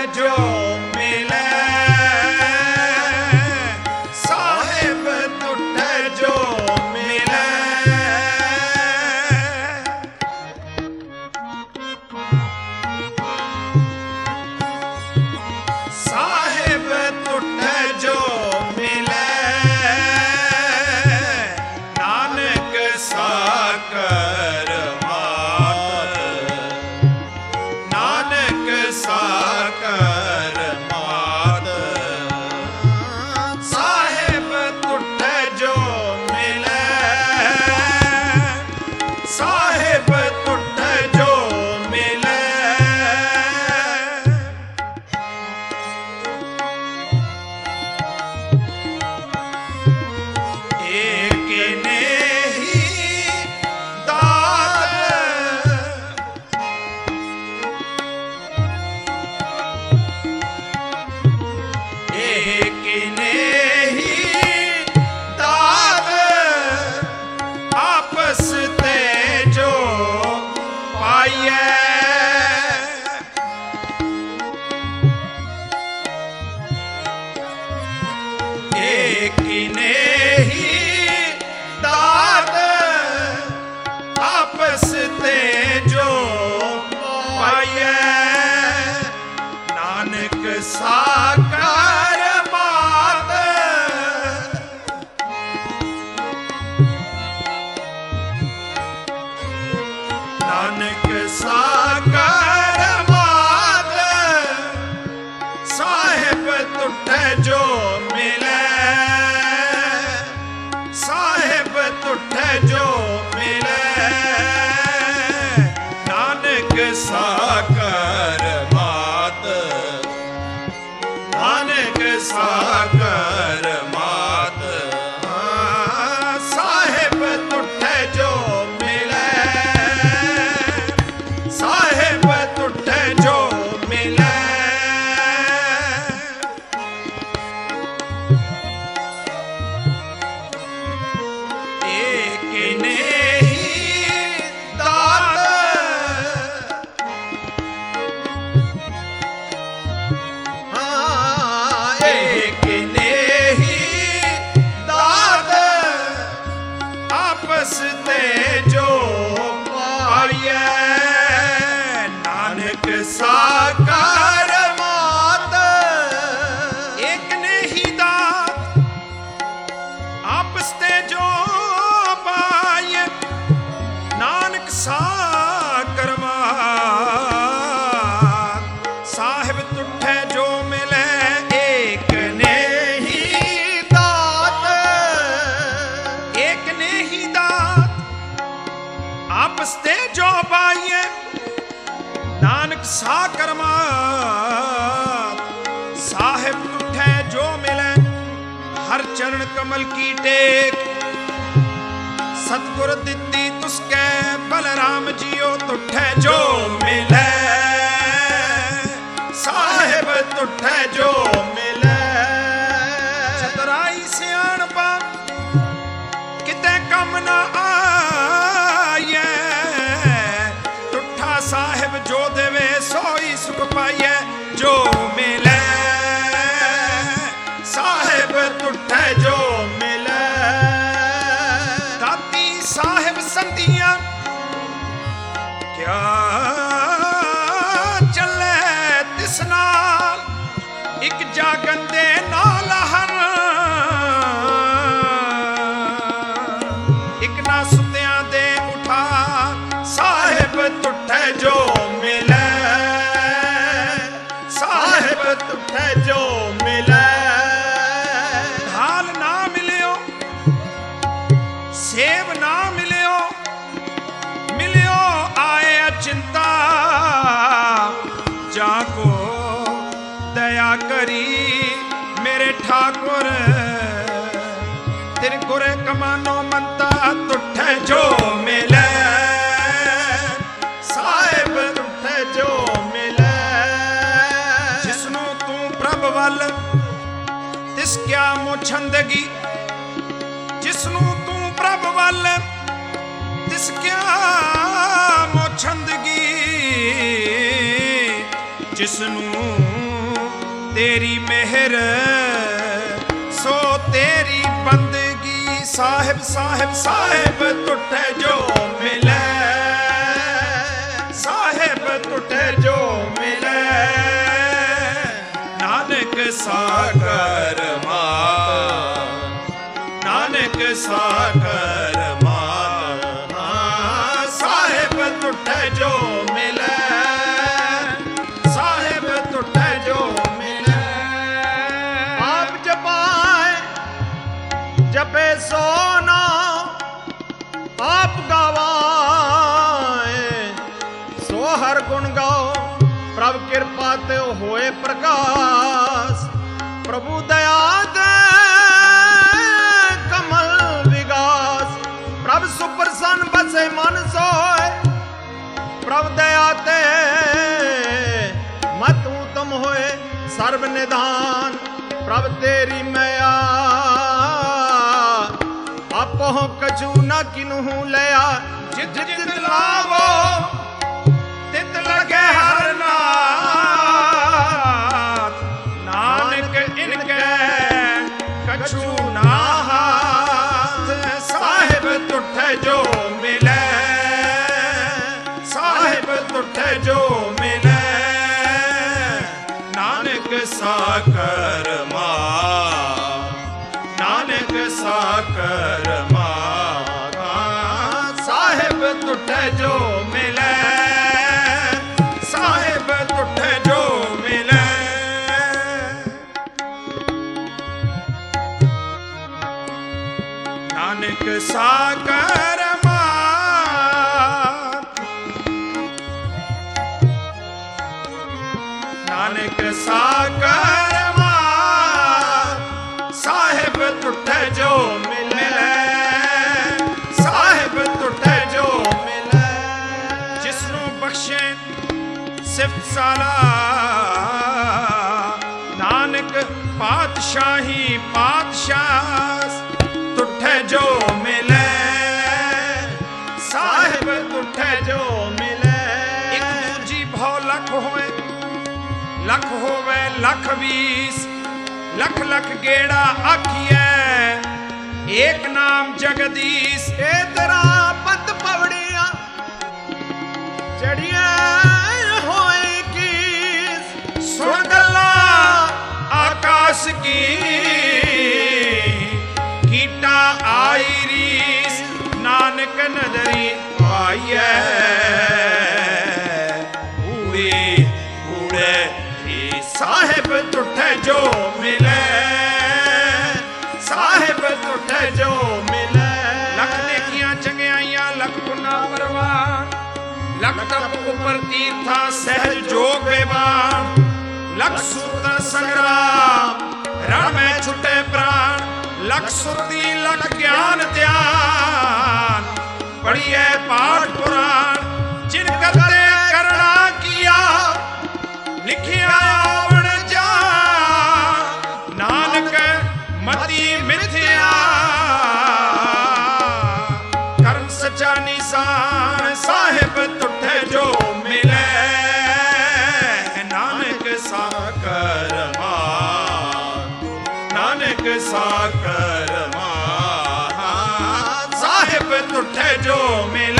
जो मिले साहिब तुठे जो मिले साहिब तुठे जो मिले नानक साकर मात नानक साकर मात साहिब तुठे जो मिले साहिब तुठे जो मिले एक ने ही दात एक ने ही दात आपस ते जो पाइए एक ने ही दात आपस ते जो पाइए नानक साकर मात नानक साकर मात साहिब तुठे जो मिले साहिब तुठे जो मिले नानक साकर मात नानक साकर मात साहिब तुठे जो मिले साहिब तुठे जो मिले एक ने ही दात एक ने ही दात आपस ते जो पाइए नानक साकर मात एक ने ही दात आपस ते जो पाइए नानक साकर मात साहिब तुठे जो मिले एक ने ही दात एक ने ही दात आपस ते जो पाइए नानक साकर मात साहिब तुठे जो मिले हर चरण कमल की टेक सतगुर दित्ती तुसके बलराम जियो तुठे जो मिले साहिब तुठे जो मिले चतुराई सियाणपा किते कम ना आए तुठा साहिब जो देवे सोई सुख पाइए जो मिले साहिब तुठे जो मिले दाती साहिब संधियां क्या चले तिस नाल एक जागन दे नाल हर एक ना सुत्यां दे उठा साहिब तुठे जो मिले साहिब तुठे जो मिले हाल ना मिलियो सेव ना मिलियो मिलियो आए अचिंता जाको दया करी मेरे ठाकुर तेरे गुरे कमानो मनता तुठे जो मिले साहिब तुठे जो मिले जिसनू तू प्रभ वल तिस क्या मोछंदगी जिसनू तू प्रभ वल तिस क्या मोछंदगी जिसनू तेरी मेहर सो तेरी बंदगी। साहिब साहिब साहिब टुटे जो मिले, साहिब टुटे जो मिले, नानक सागर मान, नानक सागर मान। साहिब टुटे जो मिले, साहिब टुटे जो मिले। आप जपाए जपे सोना, आप गवाए सो हर गुण गाओ। प्रभ कृपा ते होए प्रकाश, प्रभु दया दे कमल विगास। प्रभ सुप्रसन्न बसे मन सोए, प्रभ दया ते मत उत्तम होए सर्व निधान। प्रभ तेरी मैया आपो कछु न किन्हू लया। जित जित लावो तित लगे हर नाथ, नानक इनके कछु ना हाथ। साहिब टुटे जो मिले, साहिब टुटे जो मिले, नानक साकर मान, नानक साकर मान। साहिब टुटे जो मिले, साहिब टुटे जो मिले। नानक साकर मान, नानक साकर मान। साहिब टुटे जो मिले, साहिब टुटे जो मिले। जिसनों बख्शे सिफ्त साला, नानक पातशाही पातशाह। टुटे जो मिले, साहिब टुटे जो मिले। एक दूजी भौ लख होए, लख होवे लख 20, लख लख गेड़ा आखिए एक नाम जगदीश। ए तेरा पत पवड़िया चढ़िया होए की, सुन गल्ला आकाश की, कीटा आई रीस। नानक नजरी आइए बूढ़ी बूढ़े ही। साहिब टुटे जो मिले, साहिब टुटे जो मिले। लख नेकियां चंगियाइयां लख गुना परवान, लख तप उपर तीर्था सहज जोग बेबान। लख सुरतन संग्राम रण में छुटे प्राण, लख सुरती लख ज्ञान ध्यान। पढ़िए पाठ पुराण जिन करते करना किया, लिखिया आवण जान। नानक मति मिथ्या कर्म सच्चा निशान। साहिब टुटे जो मिले, नानक साकर मान, नानक साकर मान। साहिब टुटे जो मिले,